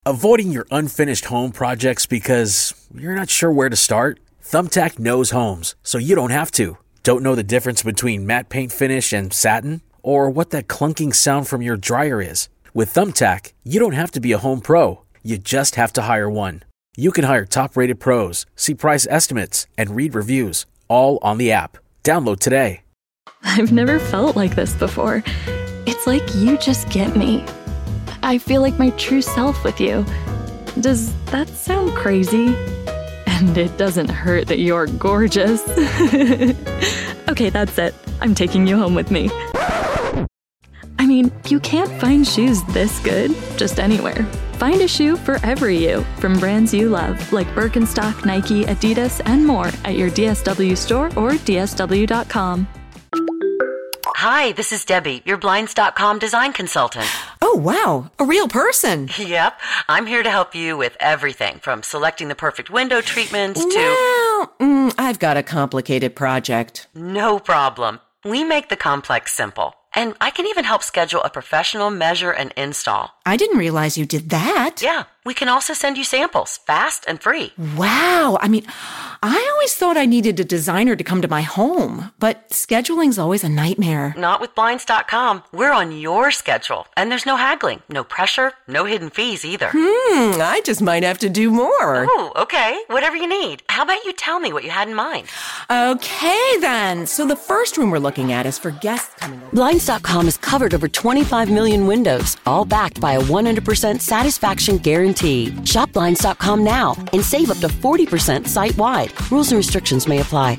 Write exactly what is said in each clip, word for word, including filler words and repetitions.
Avoiding your unfinished home projects because you're not sure where to start? Thumbtack knows homes, so you don't have to. Don't know the difference between matte paint finish and satin? Or what that clunking sound from your dryer is? With Thumbtack, you don't have to be a home pro. You just have to hire one. You can hire top-rated pros, see price estimates, and read reviews, all on the app. Download today. I've never felt like this before. It's like you just get me. I feel like my true self with you. Does that sound crazy? And it doesn't hurt that you're gorgeous. Okay, that's it. I'm taking you home with me. I mean, you can't find shoes this good just anywhere. Find a shoe for every you from brands you love, like Birkenstock, Nike, Adidas, and more at your D S W store or D S W dot com. Hi, this is Debbie, your Blinds dot com design consultant. Oh, wow. A real person. Yep. I'm here to help you with everything from selecting the perfect window treatments to... Well, mm, I've got a complicated project. No problem. We make the complex simple. And I can even help schedule a professional measure and install. I didn't realize you did that. Yeah. We can also send you samples, fast and free. Wow. I mean, I always thought I needed a designer to come to my home, but scheduling's always a nightmare. Not with Blinds dot com. We're on your schedule, and there's no haggling, no pressure, no hidden fees either. Hmm, I just might have to do more. Oh, okay. Whatever you need. How about you tell me what you had in mind? Okay, then. So the first room we're looking at is for guests coming over. Blinds dot com has covered over twenty-five million windows, all backed by a one hundred percent satisfaction guarantee. Shop Blinds dot com now and save up to forty percent site-wide. Rules and restrictions may apply.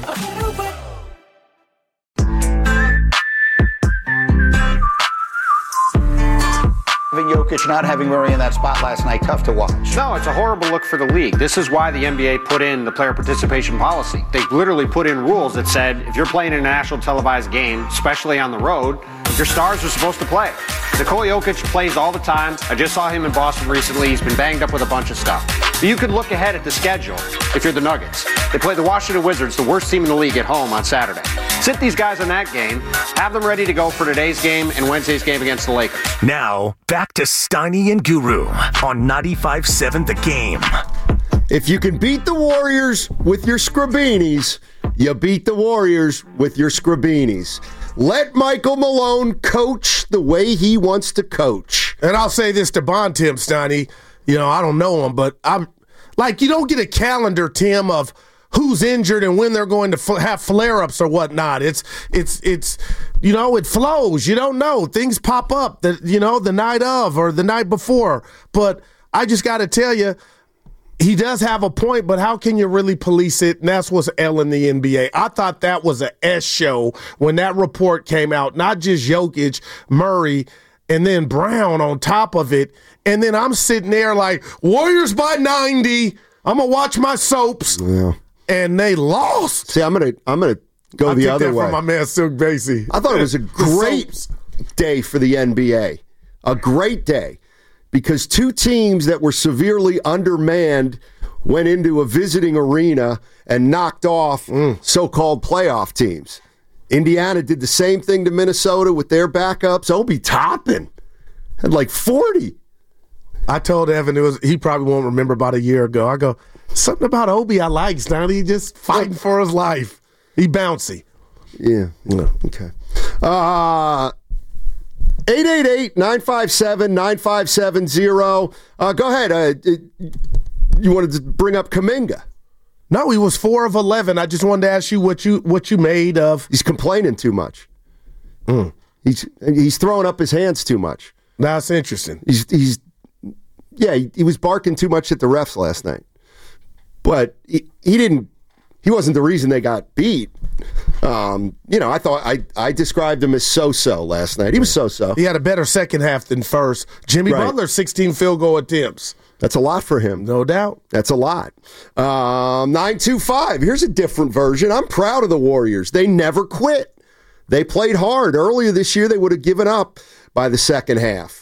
Having Jokic not having Murray in that spot last night, tough to watch. No, it's a horrible look for the league. This is why the N B A put in the player participation policy. They literally put in rules that said if you're playing in a national televised game, especially on the road, your stars are supposed to play. Nikola Jokic plays all the time. I just saw him in Boston recently. He's been banged up with a bunch of stuff. But you could look ahead at the schedule if you're the Nuggets. They play the Washington Wizards, the worst team in the league, at home on Saturday. Sit these guys in that game, have them ready to go for today's game and Wednesday's game against the Lakers. Now, back to Steiny and Guru on ninety-five seven The Game. If you can beat the Warriors with your Scribinis, you beat the Warriors with your Scribinis. Let Michael Malone coach the way he wants to coach. And I'll say this to Bontemps, Steiny. You know, I don't know him, but I'm like, you don't get a calendar, Tim, of who's injured and when they're going to f- have flare-ups or whatnot. It's, it's, it's, you know, it flows. You don't know. Things pop up, the, you know, the night of or the night before. But I just got to tell you, he does have a point, but how can you really police it? And that's what's ailing the N B A. I thought that was an S show when that report came out, not just Jokic, Murray, and then Brown on top of it. And then I'm sitting there like, Warriors by ninety. I'm going to watch my soaps. Yeah. And they lost. See, I'm going to I'm gonna go I'll the take other that way. from my man, Silk Basie. I thought it was a great day for the N B A. A great day. Because two teams that were severely undermanned went into a visiting arena and knocked off mm. so-called playoff teams. Indiana did the same thing to Minnesota with their backups. Obi Toppin had like forty. I told Evan, it was he probably won't remember about a year ago. I go, something about Obi I like, Stoney. He just fighting for his life. He bouncy. Yeah. yeah. Okay. Uh eight eight eight, nine five seven, nine five seven zero. Uh, go ahead. Uh, you wanted to bring up Kuminga. No, he was four of eleven. I just wanted to ask you what you what you made of. He's complaining too much. Mm. He's he's throwing up his hands too much. That's interesting. He's he's yeah. He, he was barking too much at the refs last night, but he, he didn't. He wasn't the reason they got beat. Um, you know, I thought I, I described him as so-so last night. He was so-so. He had a better second half than first. Jimmy right. Butler, sixteen field goal attempts. That's a lot for him. No doubt. That's a lot. Um, nine two five. Here's a different version. I'm proud of the Warriors. They never quit. They played hard. Earlier this year, they would have given up by the second half.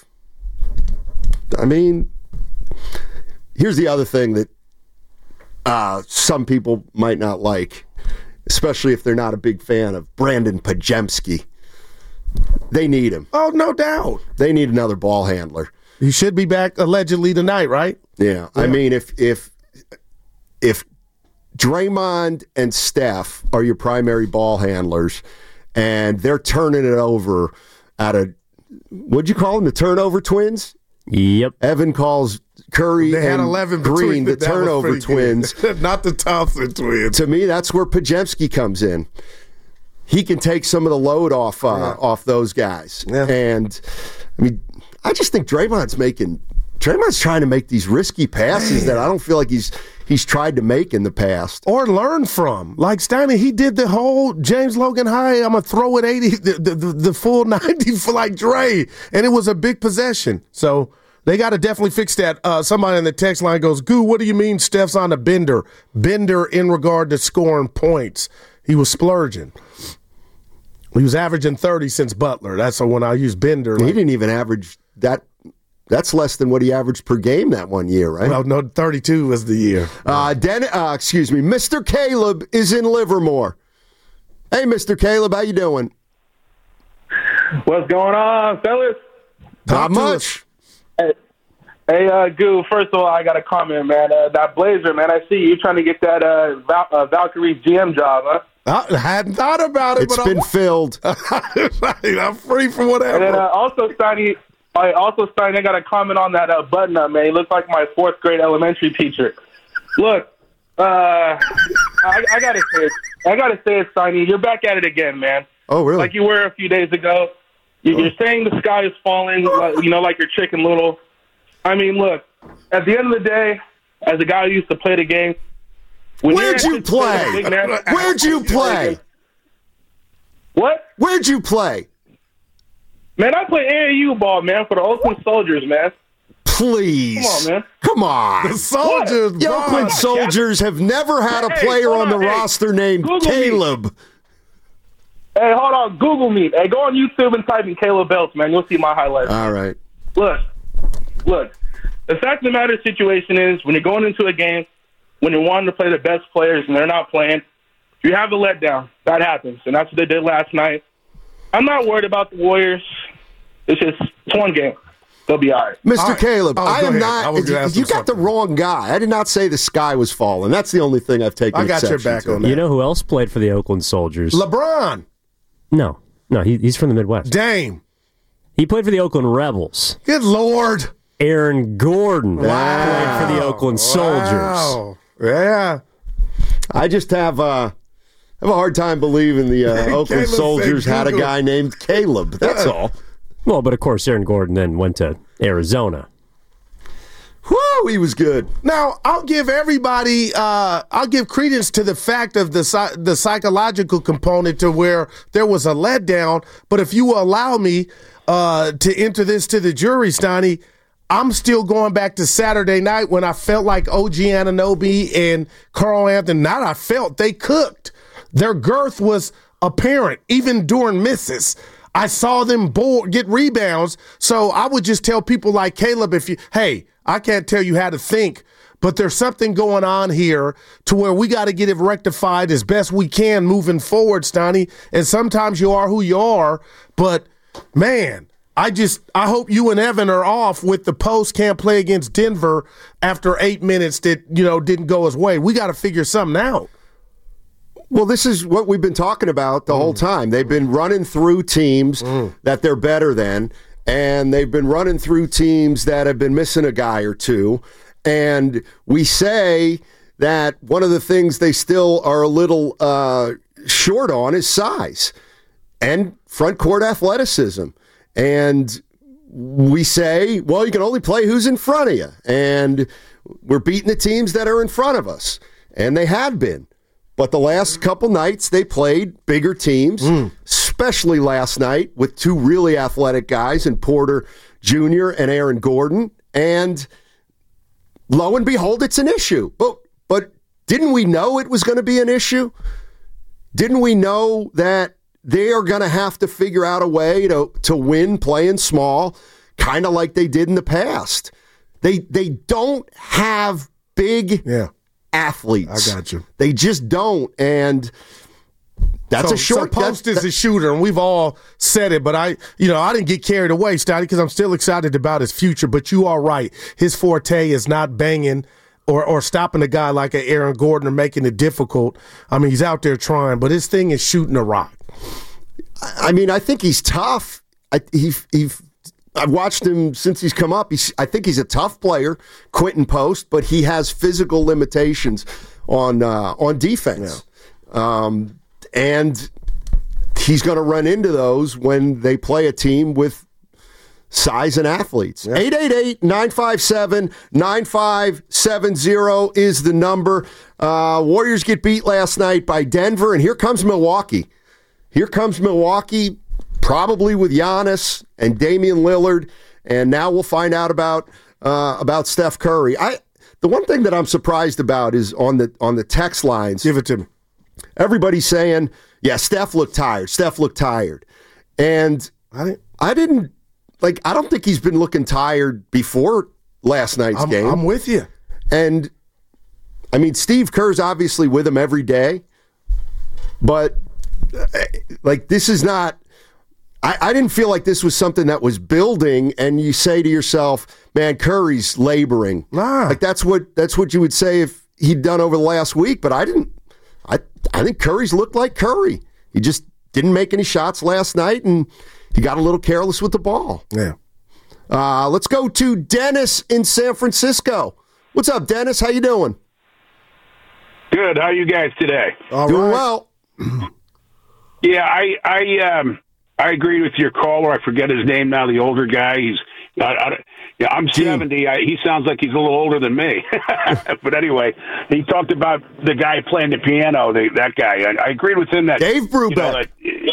I mean, here's the other thing that uh, some people might not like, especially if they're not a big fan of Brandon Podziemski. They need him. Oh, no doubt. They need another ball handler. He should be back allegedly tonight, right? Yeah. yeah. I mean, if if if Draymond and Steph are your primary ball handlers, and they're turning it over at a, what'd you call them, the turnover twins? Yep. Evan calls Curry they had and eleven Green the turnover twins. Not the Thompson twins. To me, that's where Podziemski comes in. He can take some of the load off uh, yeah. off those guys. Yeah. And, I mean, I just think Draymond's making – Draymond's trying to make these risky passes Man. that I don't feel like he's he's tried to make in the past. Or learn from. Like Steiny, he did the whole James Logan High, I'm going to throw it eighty, the, the, the, the full ninety for like Dre. And it was a big possession. So they got to definitely fix that. Uh, somebody in the text line goes, Goo, what do you mean Steph's on a bender? Bender in regard to scoring points. He was splurging. He was averaging thirty since Butler. That's when I use Bender. He like, didn't even average that. That's less than what he averaged per game that one year, right? Well, no, thirty-two was the year. Uh, Den- uh, excuse me, Mister Caleb is in Livermore. Hey, Mister Caleb, how you doing? What's going on, fellas? Not much. Hey, hey uh, Goo, first of all, I got a comment, man. Uh, that Blazer, man, I see you trying to get that uh, Val- uh, Valkyrie G M job, huh? I hadn't thought about it, it's but been I'm, filled. I'm free from whatever. And then uh, also, Steiny, I also Steiny, I got a comment on that uh, button up, man. He looks like my fourth grade elementary teacher. Look, uh, I, I gotta say it. I gotta say it, Steiny. You're back at it again, man. Oh, really? Like you were a few days ago. You, you're saying the sky is falling, you know, like you're Chicken Little. I mean, look. At the end of the day, as a guy who used to play the game. Where'd you play? Where'd you play? What? Where'd you play? Man, I play A A U ball, man, for the Oakland Soldiers, man. Please. Come on, man. Come on. The Soldiers. The Oakland Soldiers have never had a player hey, on the on, roster hey, named Google Caleb. Me. Hey, hold on. Google me. Hey, go on YouTube and type in Caleb Belts, man. You'll see my highlights. All right. Look. Look. The fact of the matter situation is when you're going into a game, when you're wanting to play the best players and they're not playing, you have a letdown. That happens, and that's what they did last night. I'm not worried about the Warriors. It's just it's one game. They'll be all right. Mister All right. Caleb, oh, I am ahead. not. I You, you got something. the wrong guy. I did not say the sky was falling. That's the only thing I've taken. I got your exception back to. on that. You know who else played for the Oakland Soldiers? LeBron. No, no, he, he's from the Midwest. Dame. He played for the Oakland Rebels. Good Lord. Aaron Gordon wow. played for the Oakland Soldiers. Wow. Yeah. I just have uh, have a hard time believing the uh, Oakland Soldiers had a guy named Caleb. That's all. Well, but of course, Aaron Gordon then went to Arizona. Whoo, he was good. Now, I'll give everybody, uh, I'll give credence to the fact of the the psychological component to where there was a letdown. But if you will allow me uh, to enter this to the jury, Steiny, I'm still going back to Saturday night when I felt like O G Anunoby and Karl Anthony, not I felt, they cooked. Their girth was apparent, even during misses. I saw them board, get rebounds. So I would just tell people like Caleb, if you, hey, I can't tell you how to think, but there's something going on here to where we got to get it rectified as best we can moving forward, Steiny. And sometimes you are who you are, but man, I just, I hope you and Evan are off with the post can't play against Denver after eight minutes that, you know, didn't go his way. We got to figure something out. Well, this is what we've been talking about the mm. whole time. They've been running through teams mm. that they're better than, and they've been running through teams that have been missing a guy or two. And we say that one of the things they still are a little uh, short on is size and front court athleticism. And we say, well, you can only play who's in front of you. And we're beating the teams that are in front of us. And they had been. But the last couple nights, they played bigger teams, mm. especially last night with two really athletic guys in Porter Junior and Aaron Gordon. And lo and behold, it's an issue. But, but didn't we know it was going to be an issue? Didn't we know that they are going to have to figure out a way to, to win playing small, kind of like they did in the past? They they don't have big yeah. athletes. I got you. They just don't. And That's so, a short so Post that, is a shooter, and we've all said it. But I, you know, I didn't get carried away, Stotty, because I'm still excited about his future. But you are right; his forte is not banging or or stopping a guy like an Aaron Gordon or making it difficult. I mean, he's out there trying, but his thing is shooting a rock. I mean, I think he's tough. I, he he. I've watched him since he's come up. He's, I think he's a tough player, Quentin Post, but he has physical limitations on uh, on defense. Yeah. Um, and he's going to run into those when they play a team with size and athletes. eight eight eight, nine five seven, nine five seven zero is the number. Uh, Warriors get beat last night by Denver, and here comes Milwaukee. Here comes Milwaukee, probably with Giannis and Damian Lillard, and now we'll find out about uh, about Steph Curry. I the one thing that I'm surprised about is on the on the text lines. Give it to me. Everybody's saying, "Yeah, Steph looked tired. Steph looked tired," and I didn't. I didn't like. I don't think he's been looking tired before last night's I'm, game. I'm with you. And I mean, Steve Kerr's obviously with him every day, but like this is not. I, I didn't feel like this was something that was building, and you say to yourself, "Man, Curry's laboring." Nah. Like that's what that's what you would say if he'd done over the last week. But I didn't. I I think Curry's looked like Curry. He just didn't make any shots last night, and he got a little careless with the ball. Yeah. Uh, let's go to Dennis in San Francisco. What's up, Dennis? How you doing? Good. How are you guys today? All doing right. Well. Yeah, I I um I agreed with your caller. I forget his name now. The older guy. He's. I, I, yeah, I'm seventy. I, he sounds like he's a little older than me. But anyway, he talked about the guy playing the piano. The, that guy. I, I agreed with him that Dave Brubeck. You know, that,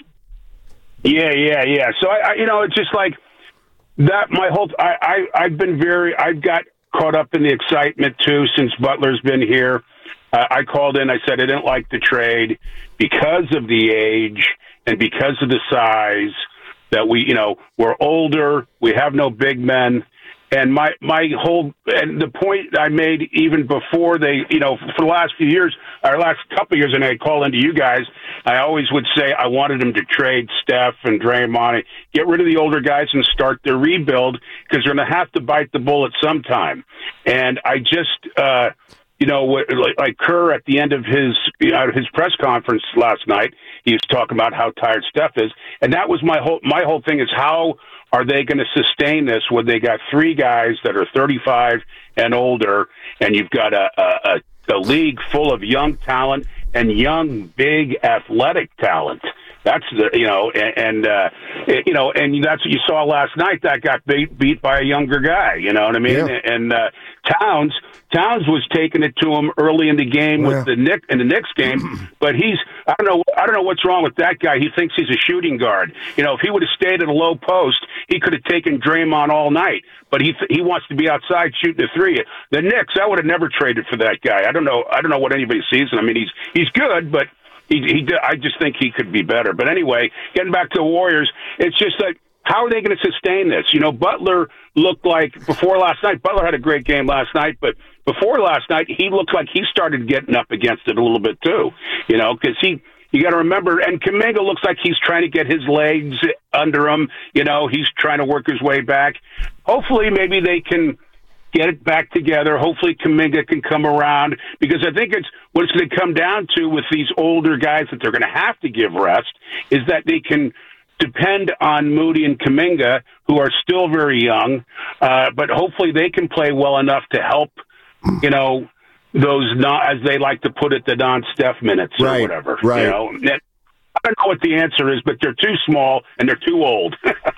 yeah, yeah, yeah. So I, I, you know, it's just like that. My whole. I, I, I've been very. I've got caught up in the excitement too since Butler's been here. Uh, I called in. I said I didn't like the trade because of the age and because of the size. That we, you know, we're older, we have no big men, and my my whole and the point I made even before they, you know, for the last few years, or last couple of years, and I call into you guys, I always would say I wanted them to trade Steph and Draymond, get rid of the older guys and start their rebuild because they're going to have to bite the bullet sometime. And I just, uh, you know, like, like Kerr at the end of his you know, his press conference last night, he was talking about how tired Steph is, and that was my whole my whole thing is how are they going to sustain this when they got three guys that are thirty-five and older, and you've got a, a, a league full of young talent and young, big, athletic talent. That's the you know, and, and uh, you know, and that's what you saw last night. That got beat beat by a younger guy. You know what I mean? Yeah. And uh, Towns Towns was taking it to him early in the game Yeah. with the Nick in the Knicks game. But he's I don't know I don't know what's wrong with that guy. He thinks he's a shooting guard. You know, if he would have stayed at a low post, he could have taken Draymond all night. But he he wants to be outside shooting a three. The Knicks, I would have never traded for that guy. I don't know I don't know what anybody sees. I mean, he's he's good, but. He, he, I just think he could be better. But anyway, getting back to the Warriors, it's just like, how are they going to sustain this? You know, Butler looked like, before last night, Butler had a great game last night, but before last night, he looked like he started getting up against it a little bit too, you know, because he, you got to remember, and Kuminga looks like he's trying to get his legs under him, you know, he's trying to work his way back. Hopefully, maybe they can get it back together. Hopefully Kuminga can come around because I think it's what it's going to come down to with these older guys that they're going to have to give rest is that they can depend on Moody and Kuminga, who are still very young, uh, but hopefully they can play well enough to help, you know, those, not, as they like to put it, the non-Steph minutes or right, whatever. Right. You know? I don't know what the answer is, but they're too small and they're too old.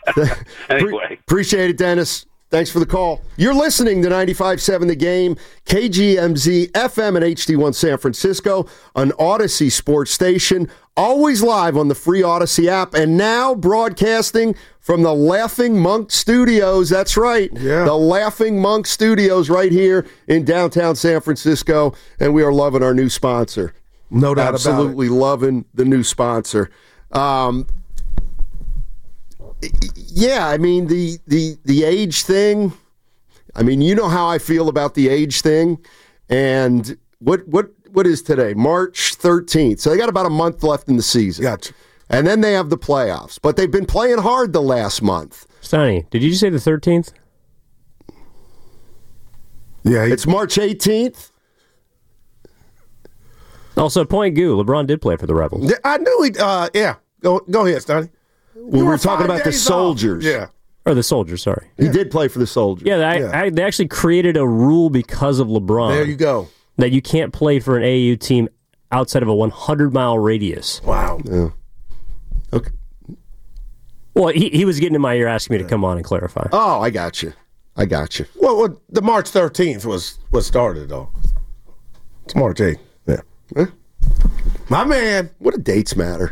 Anyway. Pre- appreciate it, Dennis. Thanks for the call. You're listening to ninety-five point seven The Game, K G M Z, F M, and H D one San Francisco, an Odyssey sports station, always live on the free Odyssey app, and now broadcasting from the Laughing Monk Studios. That's right, yeah. The Laughing Monk Studios right here in downtown San Francisco, and we are loving our new sponsor. No doubt Absolutely about it. loving the new sponsor. Um Yeah, I mean, the, the the age thing, I mean, you know how I feel about the age thing. And what what what is today? March thirteenth. So they got about a month left in the season. Gotcha. And then they have the playoffs. But they've been playing hard the last month. Sonny, did you just say the thirteenth? Yeah. He, it's March eighteenth. Also, point goo. LeBron did play for the Rebels. I knew he, uh, yeah. Go go ahead, Stoney. We were, were talking about the Soldiers. Off. Yeah. Or the Soldiers, sorry. He yeah. did play for the Soldiers. Yeah, they, yeah. I, they actually created a rule because of LeBron. There you go. That you can't play for an A A U team outside of a one hundred mile radius. Wow. Yeah. Okay. Well, he, he was getting in my ear asking me to come on and clarify. Oh, I got you. I got you. Well, well the March thirteenth was what started, though. It's March eighth. Yeah. Huh? My man. What do dates matter?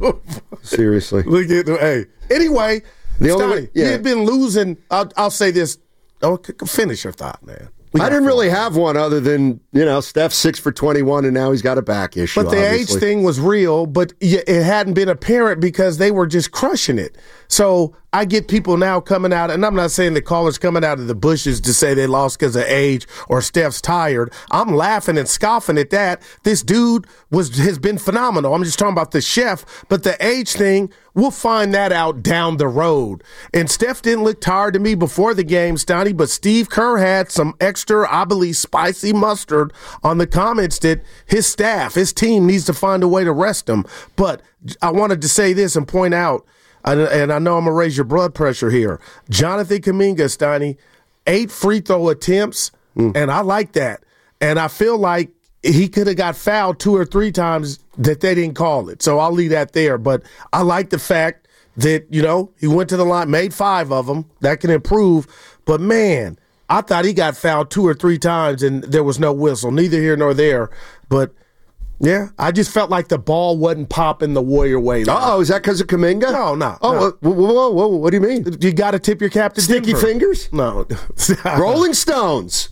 Seriously. Look at the, hey. Anyway, the Stoney, only, yeah. you had been losing. I'll, I'll say this. Oh, finish your thought, man. We I didn't really have one other than, you know, Steph's six for twenty-one, and now he's got a back issue. But the obviously. age thing was real, but it hadn't been apparent because they were just crushing it. So I get people now coming out, and I'm not saying the callers coming out of the bushes to say they lost because of age or Steph's tired. I'm laughing and scoffing at that. This dude was has been phenomenal. I'm just talking about the chef, but the age thing, we'll find that out down the road. And Steph didn't look tired to me before the game, Stoney, but Steve Kerr had some extra, I believe, spicy mustard on the comments that his staff, his team needs to find a way to rest him. But I wanted to say this and point out, and I know I'm going to raise your blood pressure here. Jonathan Kuminga, Stoney, eight free throw attempts, mm. and I like that. And I feel like he could have got fouled two or three times that they didn't call it. So I'll leave that there. But I like the fact that, you know, he went to the line, made five of them. That can improve. But, man, I thought he got fouled two or three times and there was no whistle. Neither here nor there. But – yeah, I just felt like the ball wasn't popping the Warrior way. Oh, is that because of Kuminga? No, no. Oh, no. Whoa, whoa, whoa, whoa, what do you mean? You got to tip your cap to Sticky Denver. Fingers? No. Rolling Stones.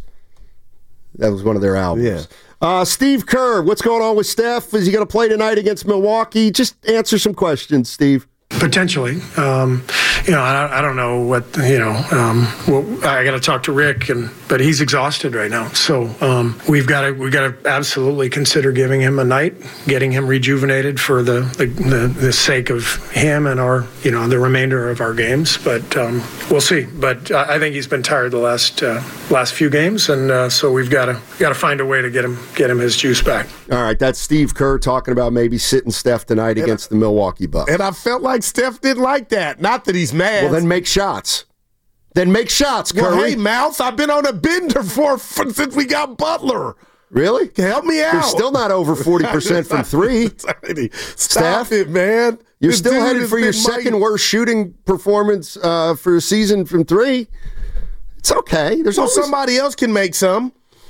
That was one of their albums. Yeah. Uh, Steve Kerr, what's going on with Steph? Is he going to play tonight against Milwaukee? Just answer some questions, Steve. Potentially. Um, you know, I, I don't know what, you know, um, well, I got to talk to Rick, and but he's exhausted right now. So um, we've got to we got to absolutely consider giving him a night, getting him rejuvenated for the, the, the, the sake of him and our, you know, the remainder of our games. But um, we'll see. But I think he's been tired the last uh, last few games, and uh, so we've got to got to find a way to get him get him his juice back. All right, that's Steve Kerr talking about maybe sitting Steph tonight and against I, the Milwaukee Bucks. And I felt like Steph didn't like that. Not that he's mad. Well, then make shots. Then make shots, Curry. Well, hey, Mouse, I've been on a bender for, for since we got Butler. Really? Help me out. You're still not over forty percent from three. Stop Steph, it, man. You're This still dude headed has for your been second mighty. worst shooting performance uh, for a season from three. It's okay. There's So always somebody else can make some.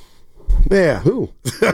Yeah. Who?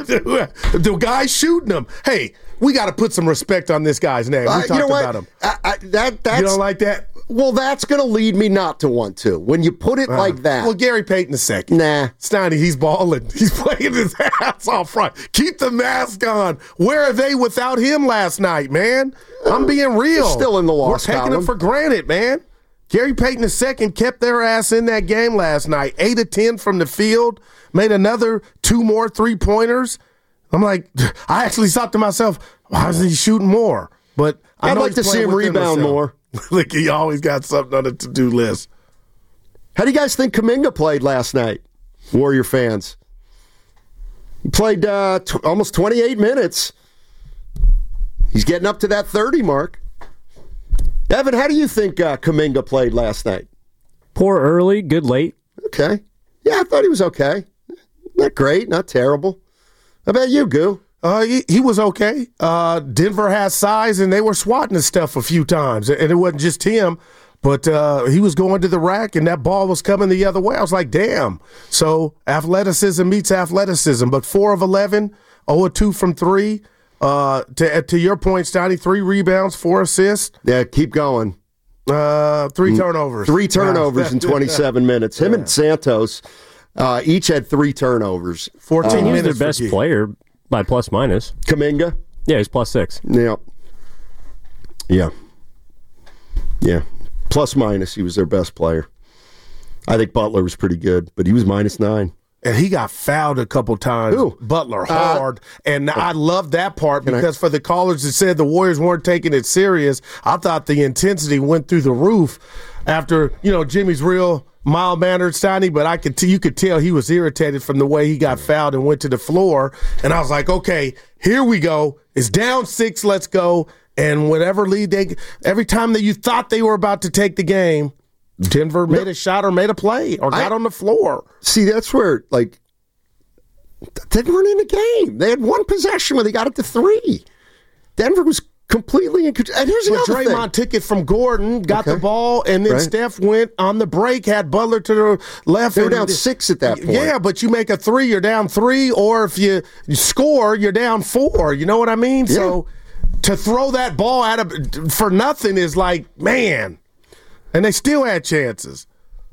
The guy shooting them. Hey, we got to put some respect on this guy's name. We Uh, talked you know what? about him. I, I, that that's You don't like that? well. That's going to lead me not to want to. When you put it Uh, like that. Well, Gary Payton a second. Nah. Steiny, he's balling. He's playing his ass off front. Keep the mask on. Where are they without him last night, man? I'm being real. They're still in the loss We're taking column. it for granted, man. Gary Payton the second kept their ass in that game last night. Eight of ten from the field. Made another two more three-pointers. I'm like, I actually thought to myself, why isn't he shooting more? But I I'd know like he's to see playing him within rebound himself. more. Like, he always got something on the to-do list. How do you guys think Kuminga played last night, Warrior fans? He played uh, t- almost twenty-eight minutes. He's getting up to that thirty mark. Evan, how do you think uh, Kuminga played last night? Poor early, good late. Okay. Yeah, I thought he was okay. Not great, not terrible. How about you, Goo? Uh, he, he was okay. Uh, Denver has size, and they were swatting his stuff a few times. And it wasn't just him, but uh, he was going to the rack, and that ball was coming the other way. I was like, damn. So athleticism meets athleticism. But four of eleven, oh of two from three. Uh, to, to your point, Stoney, three rebounds, four assists. Yeah, keep going. Uh, three turnovers. Three turnovers in twenty-seven minutes. Him Yeah. and Santos uh, each had three turnovers. fourteen He was minutes. their best for Gee. player by plus minus. Kuminga? Yeah, he's plus six. Yeah. Yeah. Yeah. Plus minus, he was their best player. I think Butler was pretty good, but he was minus nine. And he got fouled a couple times, Ooh. Butler, Uh, hard. and I love that part Can I- because for the callers that said the Warriors weren't taking it serious, I thought the intensity went through the roof after, you know, Jimmy's real mild-mannered, Steiny, but I could t- you could tell he was irritated from the way he got fouled and went to the floor. And I was like, okay, here we go. It's down six, let's go. And whatever lead they – every time that you thought they were about to take the game, Denver made a shot or made a play or got I, on the floor. See, that's where, like, they weren't in the game. They had one possession when they got it to three. Denver was completely in control. And here's But another Draymond thing. took it from Gordon, got Okay. the ball, and then Right. Steph went on the break, had Butler to the left. They were and- down six at that point. Yeah, but you make a three, you're down three, or if you, you score, you're down four. You know what I mean? Yeah. So to throw that ball out of for nothing is like, man. And they still had chances.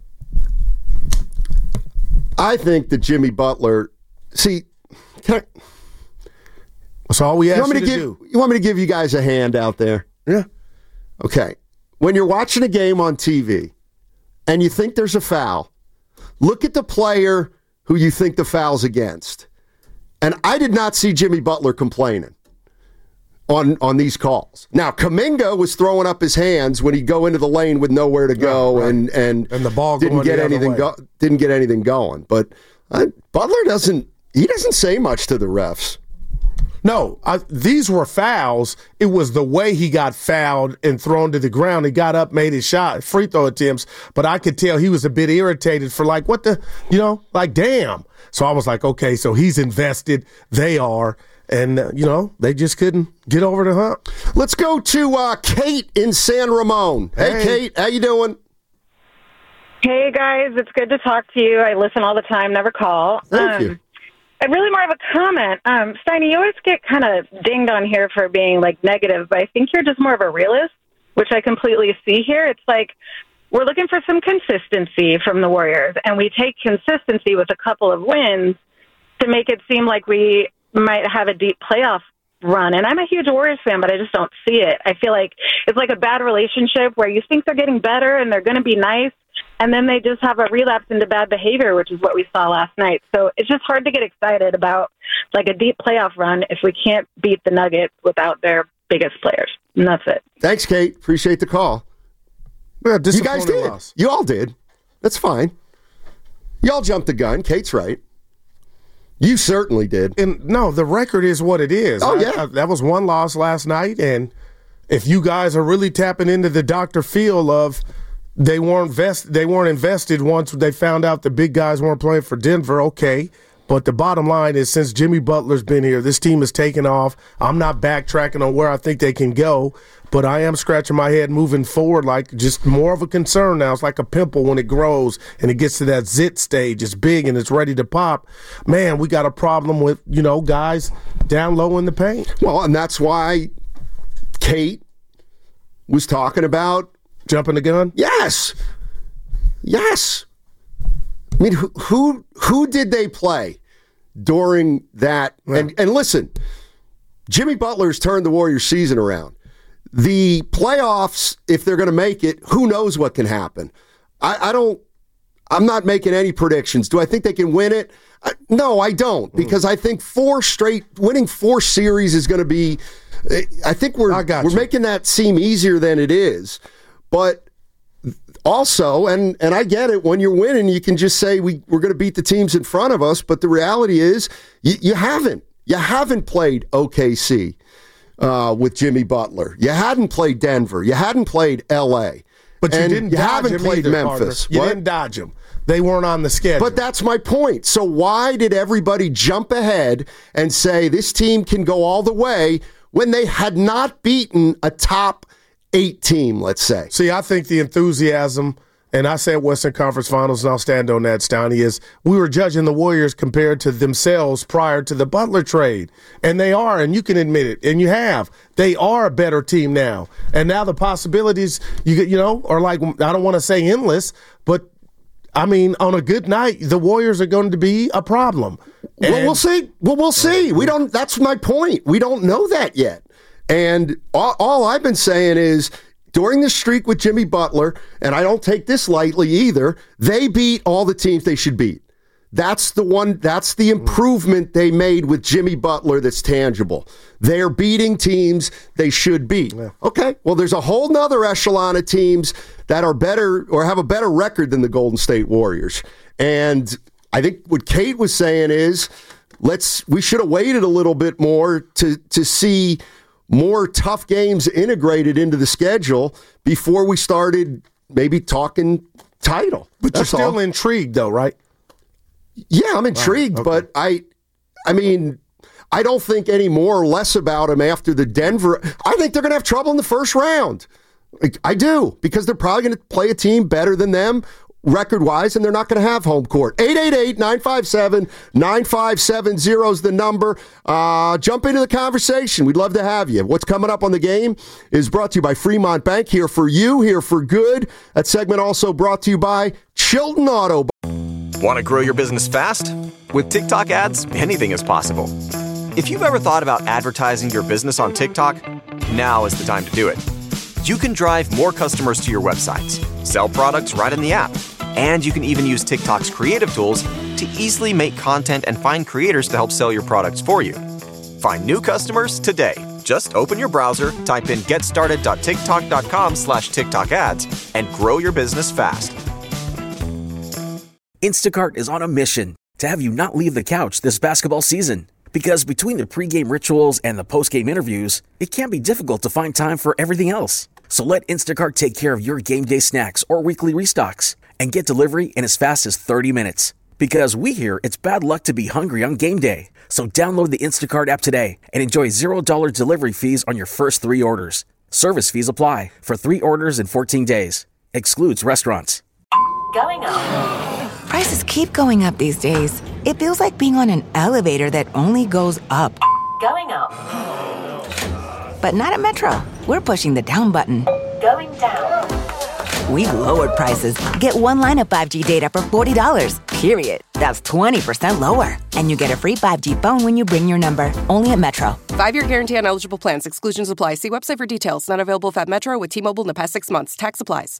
I think that Jimmy Butler, see, can I, That's all we you asked want you me to to give do. you want me to give you guys a hand out there? Yeah. Okay. When you're watching a game on T V and you think there's a foul, look at the player who you think the foul's against. And I did not see Jimmy Butler complaining on, on these calls. Now, Kuminga was throwing up his hands when he'd go into the lane with nowhere to go, Right, right. and and And the ball didn't going get the other anything way. go, didn't get anything going. But uh, Butler doesn't he doesn't say much to the refs. No, I, these were fouls. It was the way he got fouled and thrown to the ground. He got up, made his shot, free throw attempts, but I could tell he was a bit irritated for like, what the, you know, like, damn. So I was like, okay, so he's invested. They are. And, uh, you know, they just couldn't get over the hump. Let's go to uh, Kate in San Ramon. Hey, Hey. Kate, how you doing? Hey, guys. It's good to talk to you. I listen all the time, never call. Thank um, you. I really more of a comment. Um, Steiny, you always get kind of dinged on here for being, like, negative, but I think you're just more of a realist, which I completely see here. It's like we're looking for some consistency from the Warriors, and we take consistency with a couple of wins to make it seem like we might have a deep playoff run. And I'm a huge Warriors fan, but I just don't see it. I feel like it's like a bad relationship where you think they're getting better and they're going to be nice, and then they just have a relapse into bad behavior, which is what we saw last night. So it's just hard to get excited about like a deep playoff run if we can't beat the Nuggets without their biggest players. And that's it. Thanks, Kate. Appreciate the call. Yeah, You guys disappointing did. loss. You all did. That's fine. Y'all jumped the gun. Kate's right. You certainly did. And no, the record is what it is. Oh, I- yeah. I- that was one loss last night. And if you guys are really tapping into the Doctor Phil of they weren't vest, they weren't invested once they found out the big guys weren't playing for Denver, okay. But the bottom line is since Jimmy Butler's been here, this team has taken off. I'm not backtracking on where I think they can go, but I am scratching my head moving forward like just more of a concern now. It's like a pimple when it grows and it gets to that zit stage. It's big and it's ready to pop. Man, we got a problem with, you know, guys down low in the paint. Well, and that's why Kate was talking about jumping the gun. Yes. Yes. I mean, who who, who did they play during that? Yeah. And, and listen, Jimmy Butler's turned the Warriors season around. The playoffs, if they're going to make it, who knows what can happen? I, I don't, I'm not making any predictions. Do I think they can win it? I, no, I don't, because I think four straight, winning four series is going to be, I think we're, I got we're you. making that seem easier than it is. But also, and and I get it, when you're winning, you can just say we, we're going to beat the teams in front of us. But the reality is you, you haven't. You haven't played O K C uh, with Jimmy Butler. You hadn't played Denver. You hadn't played L A. But you And didn't you dodge haven't them played either, Memphis. partner. You What? didn't dodge them. They weren't on the schedule. But that's my point. So why did everybody jump ahead and say this team can go all the way when they had not beaten a top eight team, let's say? See, I think the enthusiasm, and I said Western Conference Finals, and I'll stand on that, Stoney, is we were judging the Warriors compared to themselves prior to the Butler trade. And they are, and you can admit it, and you have. They are a better team now. And now the possibilities, you you know, are like, I don't want to say endless, but I mean, on a good night, the Warriors are going to be a problem. Well, And- we'll see. Well, we'll see. We don't. That's my point. We don't know that yet. And all, all I've been saying is during the streak with Jimmy Butler, and I don't take this lightly either, they beat all the teams they should beat. That's the one, that's the improvement they made with Jimmy Butler that's tangible. They're beating teams they should beat. Yeah. Okay, well, there's a whole nother echelon of teams that are better or have a better record than the Golden State Warriors. And I think what Kate was saying is, let's we should have waited a little bit more to to see more tough games integrated into the schedule before we started maybe talking title. But That's you're still all. intrigued, though, right? Yeah, I'm intrigued, wow, okay. but I, I mean, I don't think any more or less about him after the Denver. I think they're going to have trouble in the first round. Like, I do, because they're probably going to play a team better than them record-wise, and they're not going to have home court. eight eight eight, nine five seven, nine five seven zero is the number. Uh, jump into the conversation. We'd love to have you. What's coming up on the game is brought to you by Fremont Bank. Here for you, here for good. That segment also brought to you by Chilton Auto. Want to grow your business fast? With TikTok ads, anything is possible. If you've ever thought about advertising your business on TikTok, now is the time to do it. You can drive more customers to your websites, sell products right in the app, and you can even use TikTok's creative tools to easily make content and find creators to help sell your products for you. Find new customers today. Just open your browser, type in getstarted.tiktok.com slash TikTok ads, and grow your business fast. Instacart is on a mission to have you not leave the couch this basketball season. Because between the pregame rituals and the postgame interviews, it can be difficult to find time for everything else. So let Instacart take care of your game day snacks or weekly restocks and get delivery in as fast as thirty minutes. Because we hear it's bad luck to be hungry on game day. So download the Instacart app today and enjoy zero dollars delivery fees on your first three orders. Service fees apply for three orders in fourteen days. Excludes restaurants. Going up. Prices keep going up these days. It feels like being on an elevator that only goes up. Going up. But not at Metro. We're pushing the down button. Going down. We've lowered prices. Get one line of five G data for forty dollars, period. That's twenty percent lower. And you get a free five G phone when you bring your number. Only at Metro. Five-year guarantee on eligible plans. Exclusions apply. See website for details. Not available at Metro with T-Mobile in the past six months. Tax applies.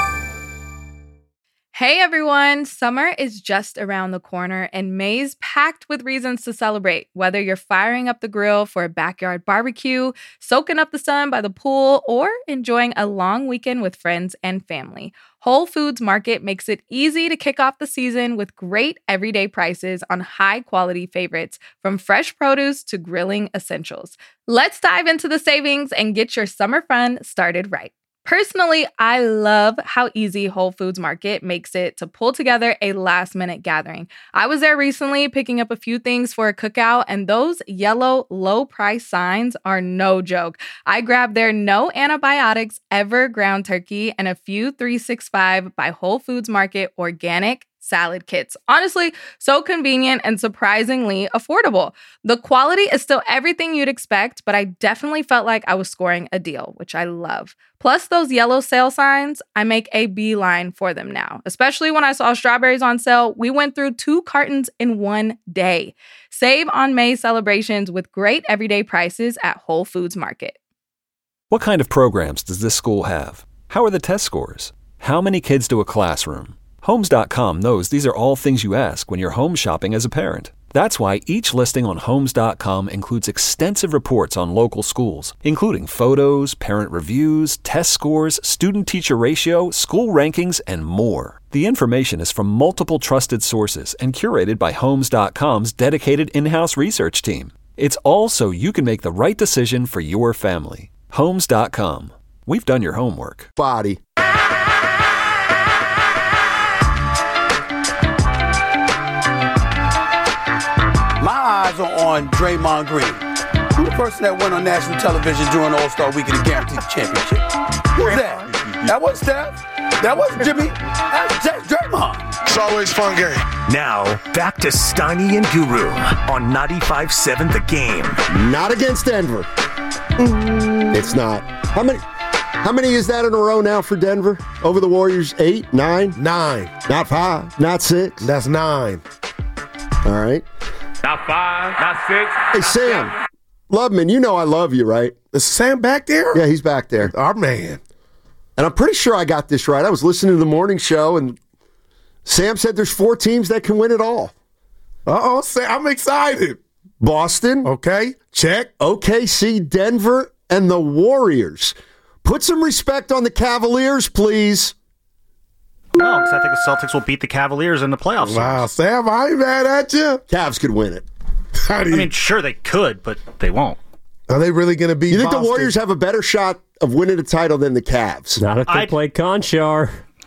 Hey everyone, summer is just around the corner and May's packed with reasons to celebrate. Whether you're firing up the grill for a backyard barbecue, soaking up the sun by the pool, or enjoying a long weekend with friends and family, Whole Foods Market makes it easy to kick off the season with great everyday prices on high-quality favorites, from fresh produce to grilling essentials. Let's dive into the savings and get your summer fun started right. Personally, I love how easy Whole Foods Market makes it to pull together a last-minute gathering. I was there recently picking up a few things for a cookout, and those yellow low-price signs are no joke. I grabbed their no antibiotics ever ground turkey and a few three sixty-five by Whole Foods Market organic salad kits. Honestly, so convenient and surprisingly affordable. The quality is still everything you'd expect, but I definitely felt like I was scoring a deal, which I love. Plus those yellow sale signs, I make a beeline for them now. Especially when I saw strawberries on sale, we went through two cartons in one day. Save on May celebrations with great everyday prices at Whole Foods Market. What kind of programs does this school have? How are the test scores? How many kids to a classroom? Homes dot com knows these are all things you ask when you're home shopping as a parent. That's why each listing on Homes dot com includes extensive reports on local schools, including photos, parent reviews, test scores, student-teacher ratio, school rankings, and more. The information is from multiple trusted sources and curated by Homes dot com's dedicated in-house research team. It's all so you can make the right decision for your family. Homes dot com. We've done your homework. Body. My eyes are on Draymond Green. Who's the person that went on national television during All-Star Week and guaranteed the championship? Who's that? That wasn't Steph. That wasn't Jimmy. That's Draymond. It's always fun game. Now, back to Steiny and Guru on ninety-five point seven The Game. Not against Denver. It's not. How many How many is that in a row now for Denver? Over the Warriors? Eight? Nine? Nine. Not five? Not six? That's nine. All right. Not five, not six. Hey, Sam. Loveman, you know I love you, right? Is Sam back there? Yeah, he's back there. Our man. And I'm pretty sure I got this right. I was listening to the morning show, and Sam said there's four teams that can win it all. Uh-oh, say I'm excited. Boston. Okay, check. O K C, Denver, and the Warriors. Put some respect on the Cavaliers, please. No, because I think the Celtics will beat the Cavaliers in the playoffs. Wow, Sam, I ain't mad at you. Cavs could win it. I mean, sure they could, but they won't. Are they really going to beat You think Boston? the Warriors have a better shot of winning a title than the Cavs? Not if they I'd- play Conchar.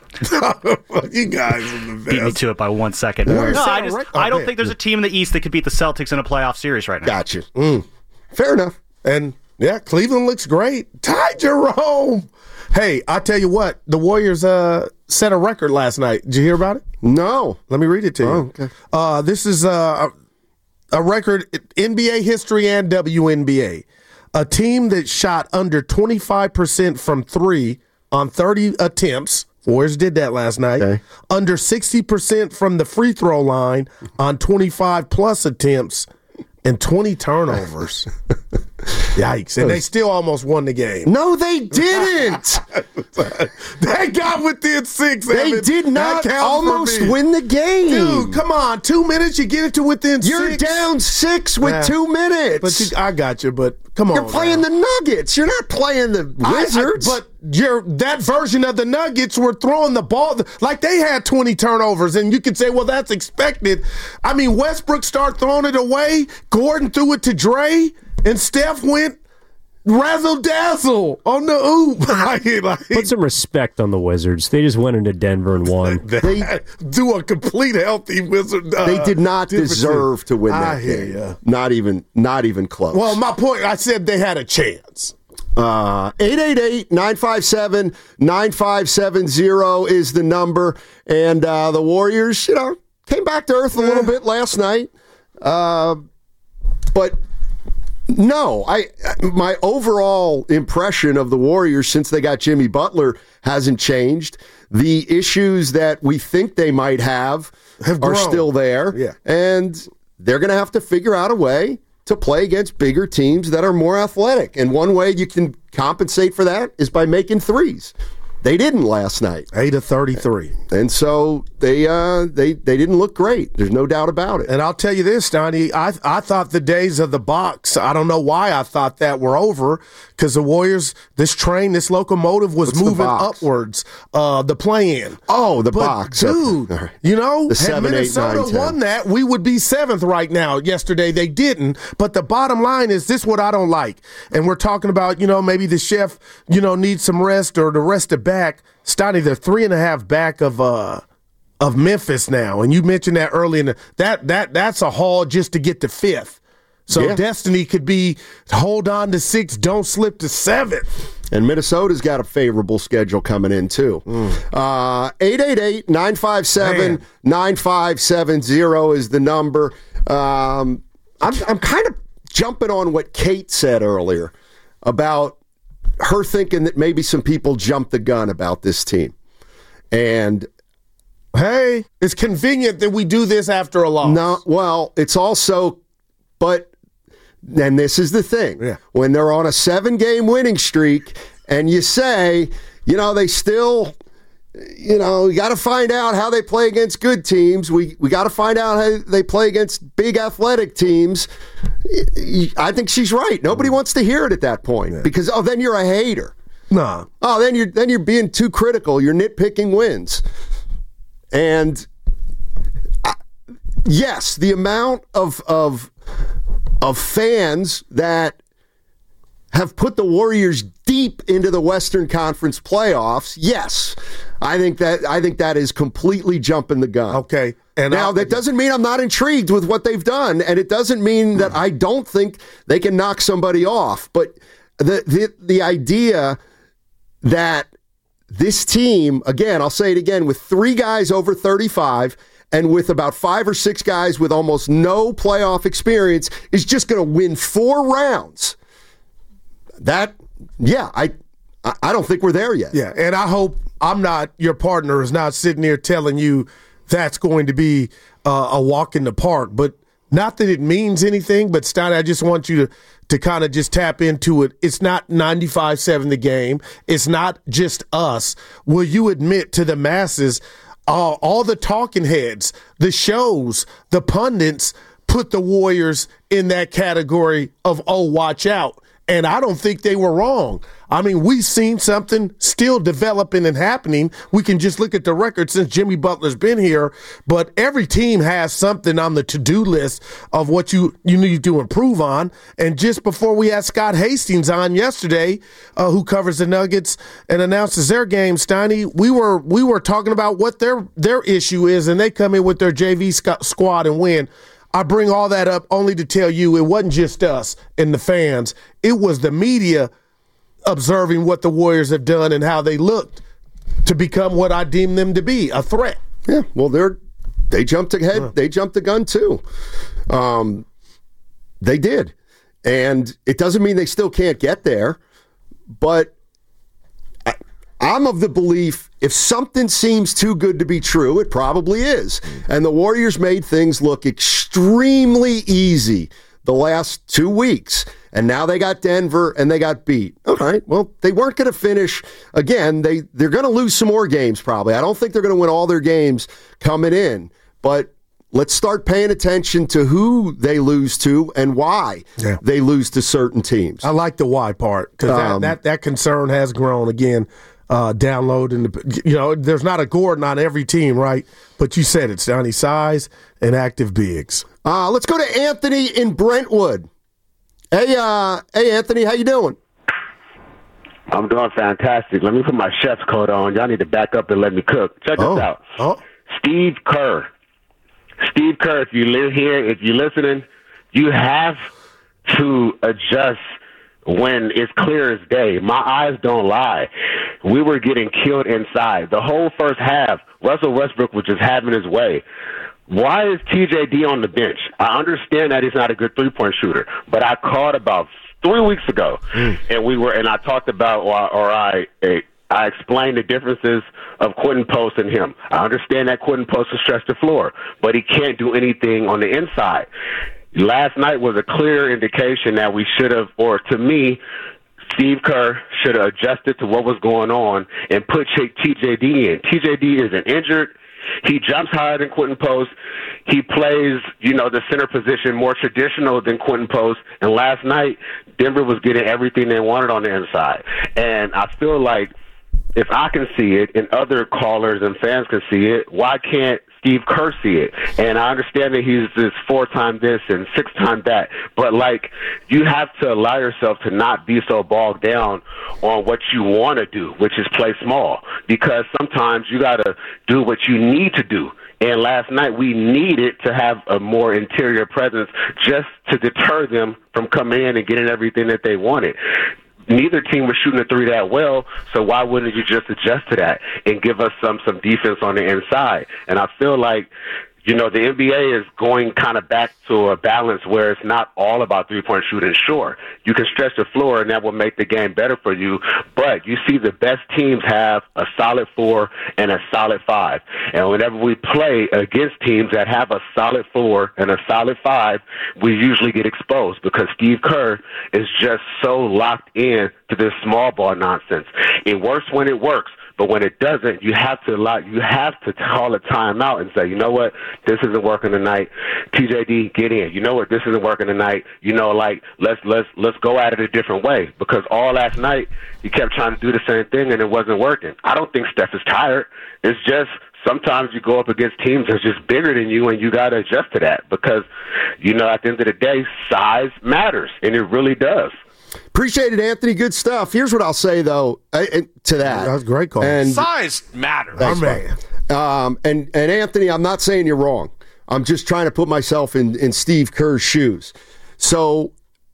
You guys are the best. Beat me to it by one second. No, Warriors I, sound just, right- I don't okay. think there's a team in the East that could beat the Celtics in a playoff series right now. Gotcha. Mm. Fair enough. And, yeah, Cleveland looks great. Ty Jerome. Hey, I tell you what, the Warriors uh, set a record last night. Did you hear about it? No. Let me read it to you. Oh, okay. Uh, this is uh, a record, N B A history and W N B A. A team that shot under twenty-five percent from three on thirty attempts. Warriors did that last night. Okay. Under sixty percent from the free throw line on twenty-five plus attempts and twenty turnovers. Yikes. And they still almost won the game. No, they didn't. They got within six. They Evan. did That not counts for almost me. win the game. Dude, come on. Two minutes, you get it to within You're six. down six with Yeah. two minutes. But you, I got you, but come on. You're playing now. the Nuggets. You're not playing the I- I- Wizards. but you're, that version of the Nuggets were throwing the ball like they had twenty turnovers, and you could say, well, that's expected. I mean, Westbrook started throwing it away. Gordon threw it to Dre, and Steph went razzle dazzle on the oop. like, like, Put some respect on the Wizards. They just went into Denver and won. they do a complete healthy Wizard. Uh, they did not deficit. deserve to win I that hear game. ya. Not even, not even close. Well, my point, I said they had a chance. Uh, eight eight eight, nine five seven, nine five seven zero is the number. And uh, the Warriors, you know, came back to earth a little bit last night. Uh, but no, I my overall impression of the Warriors since they got Jimmy Butler hasn't changed. The issues that we think they might have, Have are grown. still there. Yeah. And they're going to have to figure out a way to play against bigger teams that are more athletic. And one way you can compensate for that is by making threes. They didn't last night. eight of thirty-three. And so they uh, they they didn't look great. There's no doubt about it. And I'll tell you this, Donnie, I I thought the days of the box, I don't know why I thought that were over, because the Warriors, this train, this locomotive was What's the moving box? upwards. Uh, the play-in. Oh, the But, box. dude, Okay. All right. you know, The had seven, eight, Minnesota nine, ten. won that, we would be seventh right now. Yesterday, they didn't. But the bottom line is this what I don't like. And we're talking about, you know, maybe the chef, you know, needs some rest or the rest of back. Stoney, they're three and a half back of uh of Memphis now. And you mentioned that early in the, that that that's a haul just to get to fifth. So Yeah. Destiny could be hold on to six, don't slip to seventh. And Minnesota's got a favorable schedule coming in, too. Uh, eight eight eight, nine five seven, nine five seven zero is the number. Um, I'm, I'm kind of jumping on what Kate said earlier about her thinking that maybe some people jumped the gun about this team. And hey, it's convenient that we do this after a loss. No, well, it's also, but, and this is the thing. Yeah. When they're on a seven-game winning streak and you say, you know, they still, you know, we got to find out how they play against good teams. We we got to find out how they play against big athletic teams. I think she's right. Nobody wants to hear it at that point because, oh, then you're a hater. Nah. Oh, then you're then you're being too critical. You're nitpicking wins. And I, yes, the amount of of of fans that have put the Warriors deep into the Western Conference playoffs, yes, I think that I think that is completely jumping the gun. Okay. And now I'll, that doesn't mean I'm not intrigued with what they've done, and it doesn't mean that I don't think they can knock somebody off. But the the the idea that this team, again, I'll say it again, with three guys over thirty-five and with about five or six guys with almost no playoff experience, is just going to win four rounds. That, yeah, I I don't think we're there yet. Yeah, and I hope I'm not, your partner is not sitting there telling you that's going to be uh, a walk in the park. But not that it means anything, but Stein, I just want you to, to kind of just tap into it. It's not ninety-five seven the game. It's not just us. Will you admit to the masses, uh, all the talking heads, the shows, the pundits put the Warriors in that category of, oh, watch out. And I don't think they were wrong. I mean, we've seen something still developing and happening. We can just look at the record since Jimmy Butler's been here. But every team has something on the to-do list of what you, you need to improve on. And just before we had Scott Hastings on yesterday, uh, who covers the Nuggets and announces their game, Steiny, we were we were talking about what their their issue is, and they come in with their J V sc- squad and win. I bring all that up only to tell you it wasn't just us and the fans. It was the media observing what the Warriors have done and how they looked to become what I deem them to be, a threat. Yeah, well, they're they jumped ahead. Huh. They jumped the gun, too. Um, they did. And it doesn't mean they still can't get there, but I, I'm of the belief if something seems too good to be true, it probably is. And the Warriors made things look extremely easy the last two weeks. And now they got Denver and they got beat. All right, well, they weren't going to finish. Again, they, they're going to lose some more games probably. I don't think they're going to win all their games coming in. But let's start paying attention to who they lose to and why yeah. they lose to certain teams. I like the why part because um, that, that, that concern has grown again. Uh, download and the, you know, there's not a Gordon on every team, right? But you said it's Johnny size and active bigs. Uh, let's go to Anthony in Brentwood. Hey, uh, hey, Anthony, how you doing? I'm doing fantastic. Let me put my chef's coat on. Y'all need to back up and let me cook. Check oh. this out. Oh. Steve Kerr. Steve Kerr, if you live here, if you're listening, you have to adjust when it's clear as day. My eyes don't lie. We were getting killed inside. The whole first half, Russell Westbrook was just having his way. Why is T J D on the bench? I understand that he's not a good three-point shooter, but I called about three weeks ago, mm. and we were, and I talked about, or, or I, I explained the differences of Quentin Post and him. I understand that Quentin Post will stretch the floor, but he can't do anything on the inside. Last night was a clear indication that we should have, or to me, Steve Kerr should have adjusted to what was going on and put T J D in. T J D isn't injured. He jumps higher than Quentin Post. He plays, you know, the center position more traditional than Quentin Post. And last night, Denver was getting everything they wanted on the inside. And I feel like if I can see it and other callers and fans can see it, why can't Steve Kerr see it? And I understand that he's this four-time this and six-time that, but, like, you have to allow yourself to not be so bogged down on what you want to do, which is play small, because sometimes you got to do what you need to do. And last night we needed to have a more interior presence just to deter them from coming in and getting everything that they wanted. Neither team was shooting the three that well, so why wouldn't you just adjust to that and give us some some defense on the inside? And I feel like, you know, the N B A is going kind of back to a balance where it's not all about three-point shooting. Sure, you can stretch the floor, and that will make the game better for you, but you see the best teams have a solid four and a solid five. And whenever we play against teams that have a solid four and a solid five, we usually get exposed because Steve Kerr is just so locked in to this small ball nonsense. It works when it works. But when it doesn't, you have to allow, you have to call a timeout and say, you know what, this isn't working tonight. T J D, get in. You know what, this isn't working tonight. You know, like let's let's let's go at it a different way. Because all last night you kept trying to do the same thing and it wasn't working. I don't think Steph is tired. It's just sometimes you go up against teams that's just bigger than you, and you got to adjust to that because, you know, at the end of the day, size matters, and it really does. Appreciate it, Anthony. Good stuff. Here's what I'll say, though, uh, to that. That's a great call. And, size matters. Oh, man. Um, and, and, Anthony, I'm not saying you're wrong. I'm just trying to put myself in, in Steve Kerr's shoes. So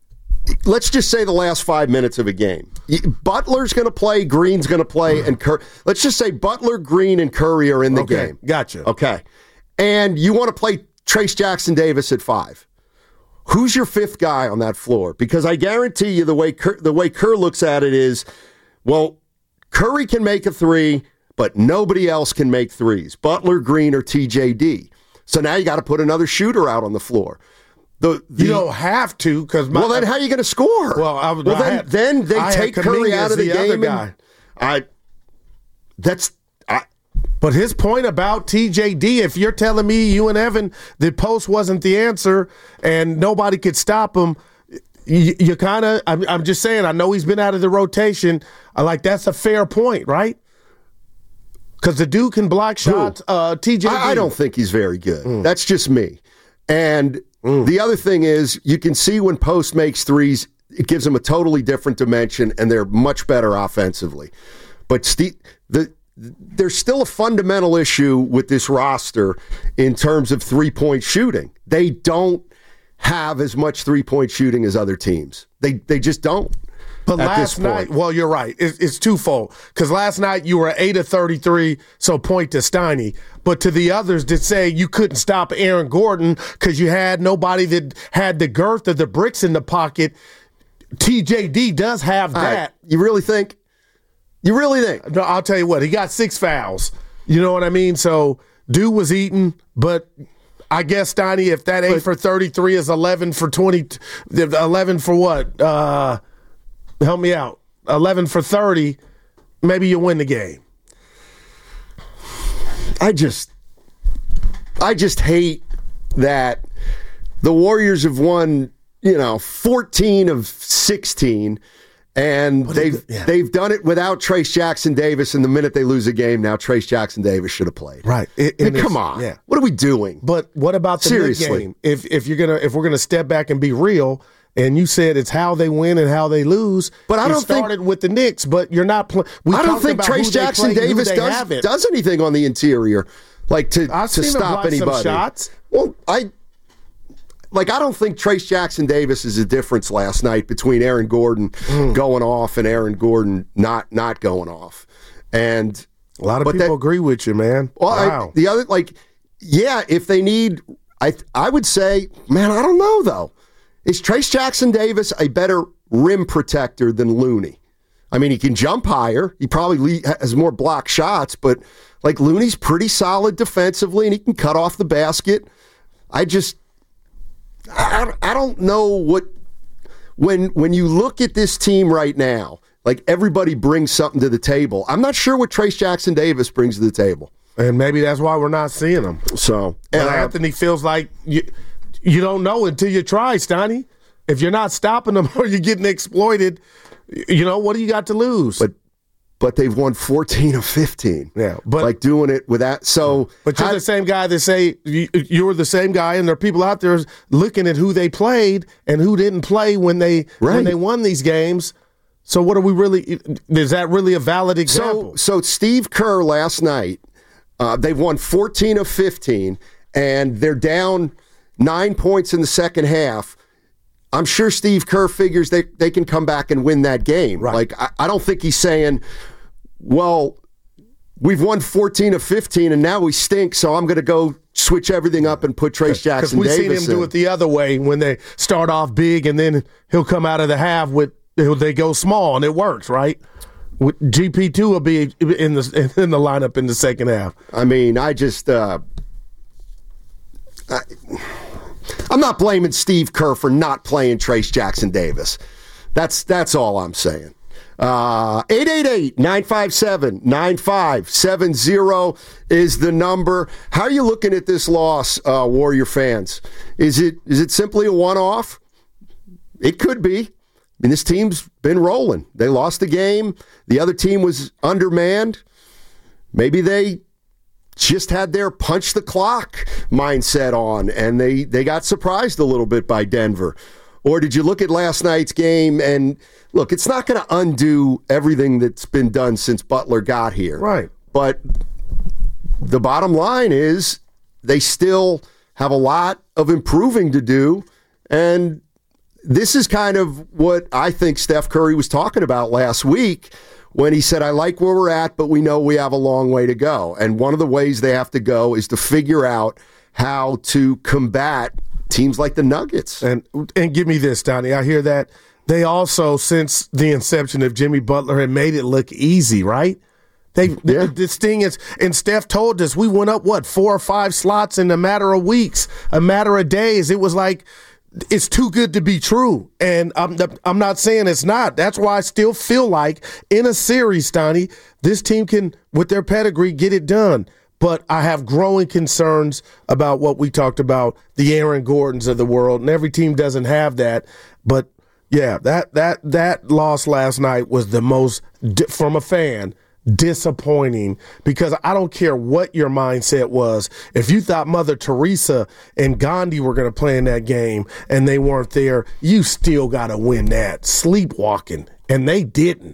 let's just say the last five minutes of a game. Butler's going to play, Green's going to play, and Curry. Let's just say Butler, Green, and Curry are in the okay, game. Gotcha. Okay. And you want to play Trace Jackson Davis at five. Who's your fifth guy on that floor? Because I guarantee you the way Kerr, the way Kerr looks at it is, well, Curry can make a three, but nobody else can make threes. Butler, Green, or T J D. So now you got to put another shooter out on the floor. The, the, you don't have to because well, then how are you going to score? Well, I, well then, had, then they I take Curry out of the, the game. Other guy. I that's I But his point about T J D, if you're telling me you and Evan, the post wasn't the answer and nobody could stop him, you, you kind of, I'm, I'm just saying, I know he's been out of the rotation. I like, that's a fair point, right? Because the dude can block shots. Uh, T J D. I, I don't think he's very good. Mm. That's just me. And mm. the other thing is, you can see when Post makes threes, it gives them a totally different dimension, and they're much better offensively. But Steve, the there's still a fundamental issue with this roster in terms of three-point shooting. They don't have as much three-point shooting as other teams. They they just don't. But last night, well, you're right. It's, it's twofold. Because last night you were eight of thirty-three, so point to Steiny. But to the others that say you couldn't stop Aaron Gordon because you had nobody that had the girth of the bricks in the pocket, T J D does have All that. Right. You really think? You really think? No, I'll tell you what. He got six fouls. You know what I mean? So dude was eating, but I guess, Steiny, if that eight but, for thirty-three is eleven for twenty, eleven for what? Uh, help me out. eleven for thirty, maybe you win the game. I just, I just hate that the Warriors have won, you know, fourteen of sixteen. And what they've yeah. they've done it without Trayce Jackson-Davis, and the minute they lose a game, now Trayce Jackson-Davis should have played. Right. It, I mean, come on. Yeah. What are we doing? But what about the Seriously. game? If if you're gonna if we're gonna step back and be real, and you said it's how they win and how they lose. But I don't it started think, with the Knicks, but you're not playing. I don't think Trayce Jackson-Davis does does anything on the interior, like to I've to seen stop him anybody. Some shots. Well, I. Like, I don't think Trayce Jackson-Davis is a difference last night between Aaron Gordon mm. going off and Aaron Gordon not not going off. And a lot of people that, agree with you, man. Well, wow. I, the other, like, yeah, if they need, I I would say, man, I don't know, though. Is Trayce Jackson-Davis a better rim protector than Looney? I mean, he can jump higher. He probably has more block shots, but, like, Looney's pretty solid defensively, and he can cut off the basket. I just... I, I don't know what when when you look at this team right now, like everybody brings something to the table. I'm not sure what Trayce Jackson-Davis brings to the table, and maybe that's why we're not seeing him. So, and uh, Anthony feels like you you don't know until you try, Steiny. If you're not stopping them or you're getting exploited, you know what do you got to lose? But but they've won fourteen of fifteen. Yeah, but like doing it with that. So, but you're how, the same guy that say you, you're the same guy, and there are people out there looking at who they played and who didn't play when they right. when they won these games. So, what are we really? Is that really a valid example? So, so Steve Kerr last night, uh, they've won fourteen of fifteen, and they're down nine points in the second half. I'm sure Steve Kerr figures they, they can come back and win that game. Right. Like, I, I don't think he's saying, well, we've won fourteen of fifteen and now we stink, so I'm going to go switch everything up and put Trayce Jackson-Davis in. Because we've seen him do it the other way when they start off big and then he'll come out of the half with, they go small and it works, right? G P two will be in the in the lineup in the second half. I mean, I just... Uh, I, I'm not blaming Steve Kerr for not playing Trayce Jackson-Davis. That's that's all I'm saying. Uh, eight eight eight, nine five seven, nine five seven zero is the number. How are you looking at this loss, uh, Warrior fans? Is it is it simply a one-off? It could be. I mean, this team's been rolling. They lost the game. The other team was undermanned. Maybe they just had their punch the clock mindset on, and they, they got surprised a little bit by Denver. Or did you look at last night's game and, look, it's not going to undo everything that's been done since Butler got here. Right. But the bottom line is they still have a lot of improving to do, and this is kind of what I think Steph Curry was talking about last week when he said, I like where we're at, but we know we have a long way to go. And one of the ways they have to go is to figure out how to combat teams like the Nuggets. And and give me this, Donnie. I hear that. They also, since the inception of Jimmy Butler, had made it look easy, right? They yeah. This thing is, and Steph told us, we went up, what, four or five slots in a matter of weeks, a matter of days. It was like it's too good to be true. And I'm I'm not saying it's not. That's why I still feel like in a series, Stoney, this team can, with their pedigree, get it done. But I have growing concerns about what we talked about, the Aaron Gordons of the world, and every team doesn't have that. But, yeah, that that that loss last night was the most, from a fan, disappointing, because I don't care what your mindset was. If you thought Mother Teresa and Gandhi were going to play in that game and they weren't there, you still got to win that. Sleepwalking, and they didn't.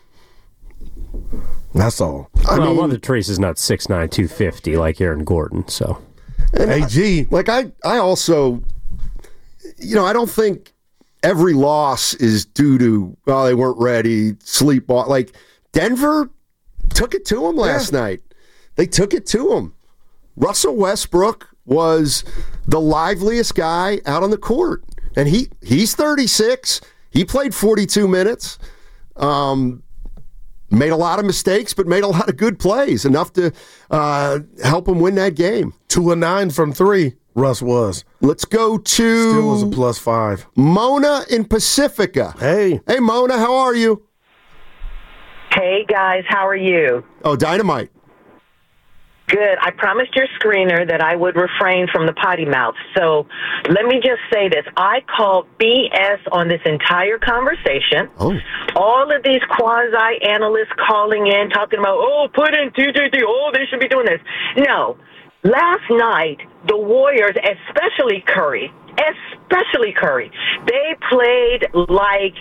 That's all. I well, mean, Mother Teresa's not six nine, two fifty like Aaron Gordon, so. A G. Like, I, I also, you know, I don't think every loss is due to, well, they weren't ready, sleepwalk. Like, Denver took it to them last yeah. night. They took it to them. Russell Westbrook was the liveliest guy out on the court. And he he's thirty-six. He played forty-two minutes. Um, made a lot of mistakes, but made a lot of good plays, enough to uh, help him win that game. Two and nine from three, Russ was. Let's go to... Still was a plus five. Mona in Pacifica. Hey. Hey, Mona, how are you? Hey, guys, how are you? Oh, dynamite. Good. I promised your screener that I would refrain from the potty mouth. So let me just say this. I call B S on this entire conversation. Oh. All of these quasi-analysts calling in, talking about, oh, put in T J D, oh, they should be doing this. No. Last night, the Warriors, especially Curry, especially Curry, they played like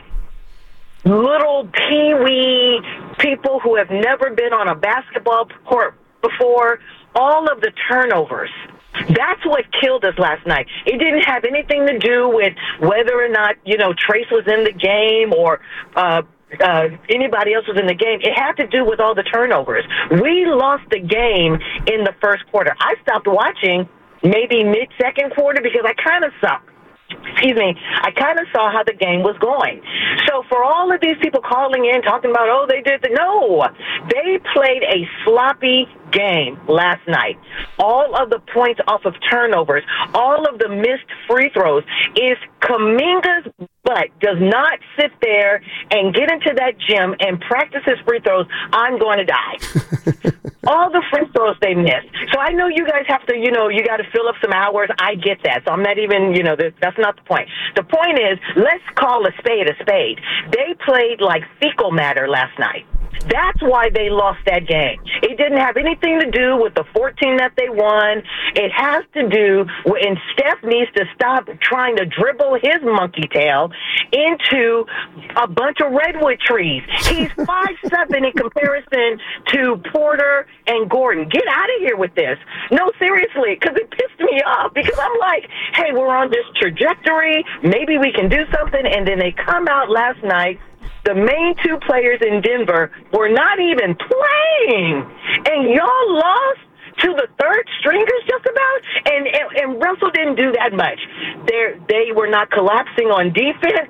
little pee-wee people who have never been on a basketball court before. All of the turnovers. That's what killed us last night. It didn't have anything to do with whether or not, you know, Trace was in the game or uh, uh, anybody else was in the game. It had to do with all the turnovers. We lost the game in the first quarter. I stopped watching maybe mid-second quarter because I kind of sucked. Excuse me, I kind of saw how the game was going. So for all of these people calling in, talking about, oh, they did the, no, they played a sloppy game last night. All of the points off of turnovers, all of the missed free throws. If Kuminga's butt does not sit there and get into that gym and practice his free throws, I'm going to die. All the free throws they missed. So I know you guys have to, you know, you got to fill up some hours. I get that. So I'm not even, you know, that's not the point. The point is, let's call a spade a spade. They played like fecal matter last night. That's why they lost that game. It didn't have anything to do with the fourteen that they won. It has to do with, and Steph needs to stop trying to dribble his monkey tail into a bunch of redwood trees. He's five seven in comparison to Porter and Gordon. Get out of here with this. No, seriously, because it pissed me off, because I'm like, hey, we're on this trajectory. Maybe we can do something. And then they come out last night. The main two players in Denver were not even playing. And y'all lost to the third stringers just about? And, and, and Russell didn't do that much. They're, they were not collapsing on defense.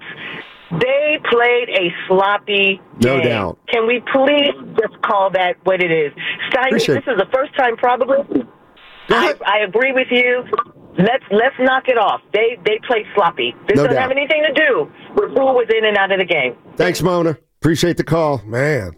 They played a sloppy no game. doubt. Can we please just call that what it is? Steiny, this is the first time probably. I, I agree with you. Let's let's knock it off. They they played sloppy. This No doesn't doubt. have anything to do with who was in and out of the game. Thanks, Mona. Appreciate the call. Man.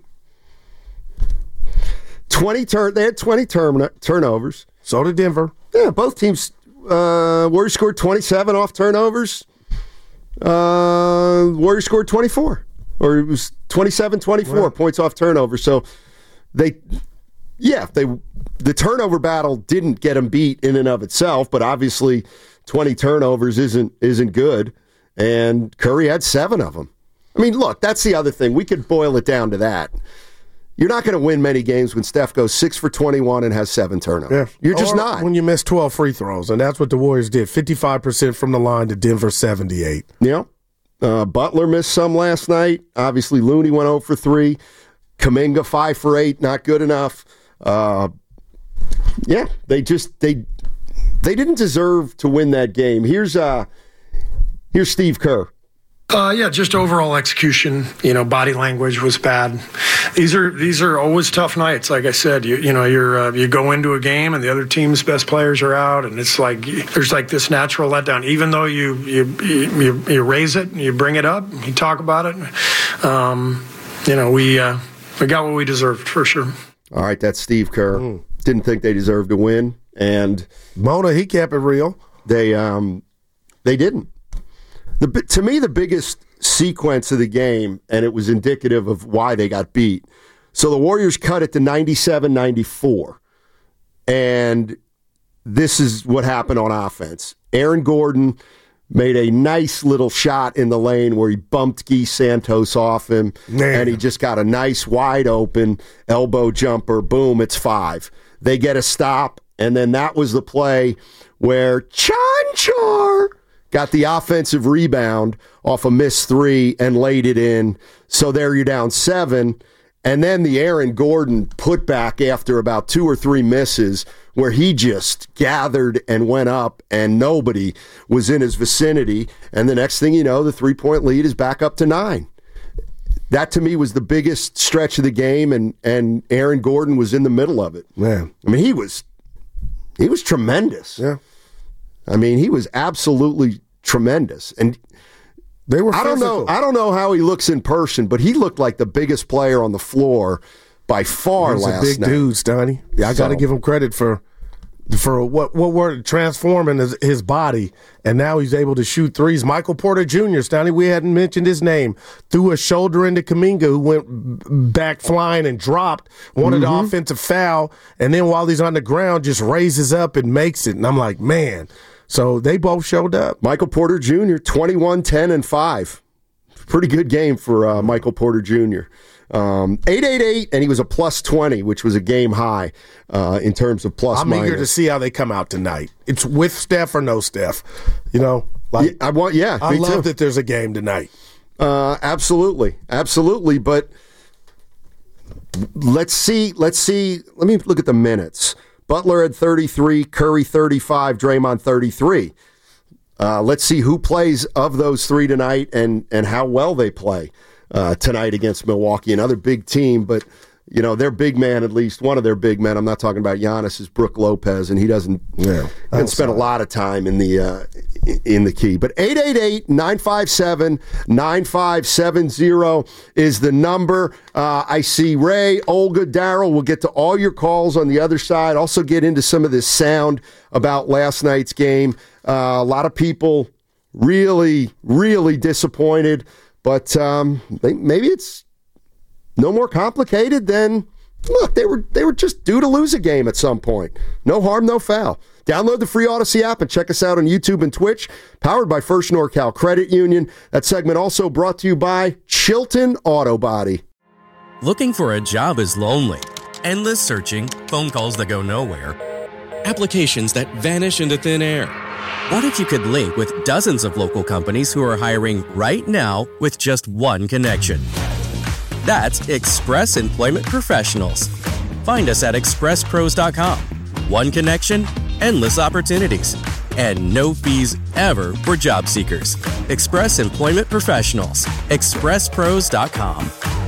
twenty turn. They had twenty turn- turnovers. So did Denver. Yeah, both teams. Uh, Warriors scored twenty-seven off turnovers. Uh, Warriors scored twenty-four. Or it was twenty-seven twenty-four Right. points off turnovers. So they, yeah, they the turnover battle didn't get them beat in and of itself, but obviously twenty turnovers isn't isn't good. And Curry had seven of them. I mean, look, that's the other thing. We could boil it down to that. You're not going to win many games when Steph goes six for twenty-one and has seven turnovers. Yeah. You're just Or not. when you miss twelve free throws, and that's what the Warriors did. fifty-five percent from the line to Denver seventy-eight. Yeah. Uh, Butler missed some last night. Obviously, Looney went zero for three. Kuminga five for eight, not good enough. Uh, yeah, they just they they didn't deserve to win that game. Here's uh here's Steve Kerr Uh, yeah, just overall execution. You know, body language was bad. These are these are always tough nights. Like I said, you you know, you're uh, you go into a game and the other team's best players are out, and it's like there's like this natural letdown. Even though you you you, you raise it, you bring it up, you talk about it. Um, you know, we uh, we got what we deserved for sure. All right, that's Steve Kerr. Mm. Didn't think they deserved to win, and Mona, he kept it real. They um they didn't. The, to me, the biggest sequence of the game, and it was indicative of why they got beat. So the Warriors cut it to ninety-seven ninety-four, and this is what happened on offense. Aaron Gordon made a nice little shot in the lane where he bumped Guy Santos off him, Man. and he just got a nice wide open elbow jumper. Boom, it's five. They get a stop, and then that was the play where Chanchar got the offensive rebound off a missed three and laid it in. So there you're down seven. And then the Aaron Gordon putback after about two or three misses where he just gathered and went up and nobody was in his vicinity. And the next thing you know, the three-point lead is back up to nine. That to me was the biggest stretch of the game, and, and Aaron Gordon was in the middle of it. Man. I mean, he was he was tremendous. Yeah. I mean, he was absolutely tremendous. And they were I don't know I don't know how he looks in person, but he looked like the biggest player on the floor by far He's last a big night. dude, Stoney. Yeah, I So- got to give him credit for for what what were transforming his, his body, and now he's able to shoot threes. Michael Porter Junior, Stoney, we hadn't mentioned his name, threw a shoulder into Kuminga, who went back flying and dropped, wanted Mhm. an offensive foul, and then while he's on the ground, just raises up and makes it. And I'm like, man. So they both showed up. Michael Porter Junior, twenty-one, ten, and five. Pretty good game for uh, Michael Porter Junior Um, eight eight eight, and he was a plus twenty, which was a game high uh, in terms of plus I'm minus. eager to see how they come out tonight. It's with Steph or no Steph. You know, like Yeah, I want, yeah, I me love too. that there's a game tonight. Uh, absolutely, absolutely. But let's see, let's see. Let me look at the minutes. Butler had thirty-three, Curry thirty-five, Draymond thirty-three. Uh, let's see who plays of those three tonight and and how well they play uh, tonight against Milwaukee, another big team. But you know, their big man, at least one of their big men, I'm not talking about Giannis, is Brook Lopez, and he doesn't yeah, doesn't spend a lot of time in the uh, in the key. But eight eight eight, nine five seven, nine five seven zero is the number. Uh, I see Ray, Olga, Daryl. We'll get to all your calls on the other side. Also get into some of this sound about last night's game. Uh, a lot of people really, really disappointed, but um, they, maybe it's no more complicated than, look, they were they were just due to lose a game at some point. No harm, no foul. Download the free Odyssey app and check us out on YouTube and Twitch, powered by First NorCal Credit Union. That segment also brought to you by Chilton Auto Body. Looking for a job is lonely. Endless searching, phone calls that go nowhere, applications that vanish into thin air. What if you could link with dozens of local companies who are hiring right now with just one connection? That's Express Employment Professionals. Find us at express pros dot com. One connection, endless opportunities, and no fees ever for job seekers. Express Employment Professionals. express pros dot com.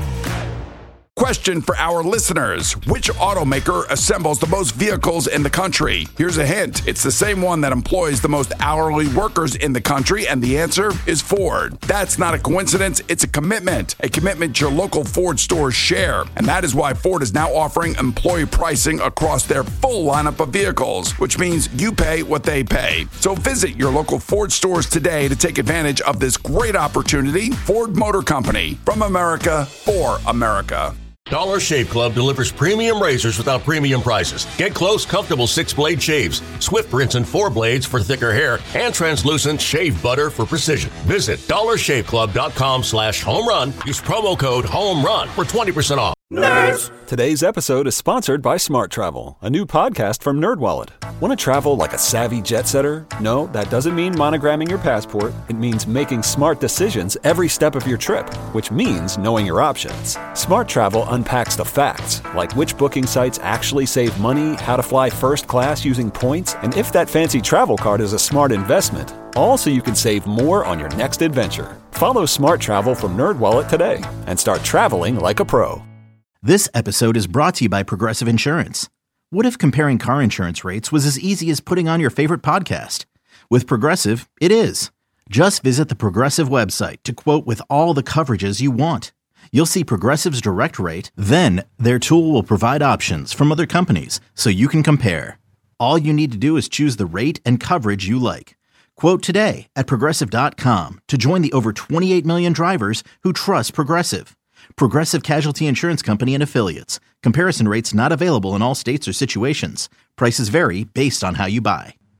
Question for our listeners. Which automaker assembles the most vehicles in the country? Here's a hint. It's the same one that employs the most hourly workers in the country, and the answer is Ford. That's not a coincidence. It's a commitment. A commitment your local Ford stores share. And that is why Ford is now offering employee pricing across their full lineup of vehicles, which means you pay what they pay. So visit your local Ford stores today to take advantage of this great opportunity. Ford Motor Company. From America, for America. Dollar Shave Club delivers premium razors without premium prices. Get close, comfortable six-blade shaves, swift rinse and four blades for thicker hair, and translucent shave butter for precision. Visit dollar shave club dot com slash home run. Use promo code HOMERUN for twenty percent off. Nerds! Today's episode is sponsored by Smart Travel, a new podcast from NerdWallet. Want to travel like a savvy jet setter? No, that doesn't mean monogramming your passport. It means making smart decisions every step of your trip, which means knowing your options. Smart Travel unpacks the facts, like which booking sites actually save money, how to fly first class using points, and if that fancy travel card is a smart investment. All so you can save more on your next adventure. Follow Smart Travel from NerdWallet today and start traveling like a pro. This episode is brought to you by Progressive Insurance. What if comparing car insurance rates was as easy as putting on your favorite podcast? With Progressive, it is. Just visit the Progressive website to quote with all the coverages you want. You'll see Progressive's direct rate, then their tool will provide options from other companies so you can compare. All you need to do is choose the rate and coverage you like. Quote today at Progressive dot com to join the over twenty-eight million drivers who trust Progressive. Progressive Casualty Insurance Company and Affiliates. Comparison rates not available in all states or situations. Prices vary based on how you buy.